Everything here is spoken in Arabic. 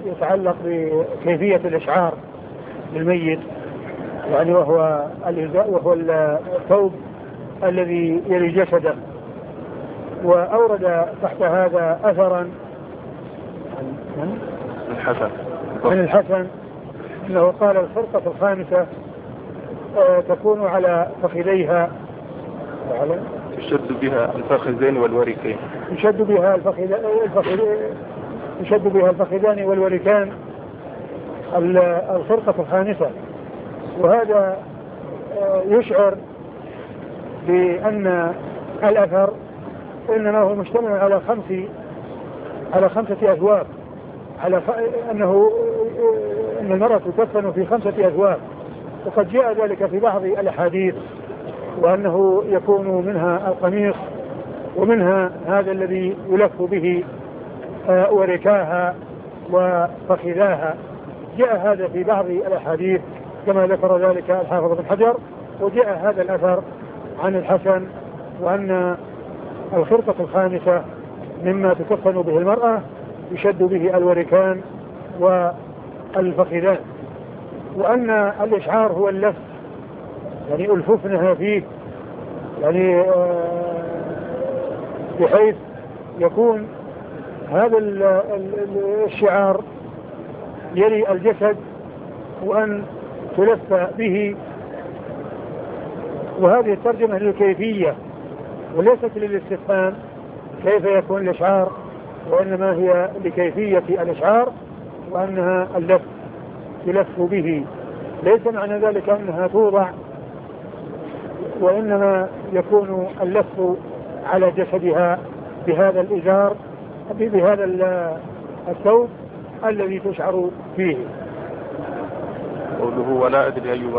يتعلق بكيفية الإشعار للميت، يعني وهو الثوب الذي يلي جسده. وأورد تحت هذا أثرا من الحسن أنه قال الخرقة الخامسة تكون على فخذيها يشد بها الفخذين والوركين، يشد بها الفخذان والوركان، الخرقة الخامسة. وهذا يشعر بأن الأثر إنما هو مجتمع على 5 أثواب، أن المرأة تكفن في 5 أثواب. وقد جاء ذلك في بعض الأحاديث، وأنه يكون منها القميص، ومنها هذا الذي يلف به وركاها وفخذاها. جاء هذا في بعض الأحاديث كما ذكر ذلك الحافظ بن حجر. وجاء هذا الأثر عن الحسن، وأن الخرقة الخامسة مما تكفن به المرأة يشد به الوركان والفخذان، وأن الإشعار هو اللف، يعني ألففنها فيه، يعني بحيث يكون هذا الشعار يلي الجسد، وأن تلف به. وهذه الترجمة للكيفية وليست للاستفهام كيف يكون الإشعار، وإنما هي لكيفية الإشعار، وأنها اللف يلف به. ليس معنى ذلك أنها توضع، وإنما يكون اللف على جسدها بهذا الإزار، بهذا الثوب الذي تشعر فيه. قوله ولا أدري أي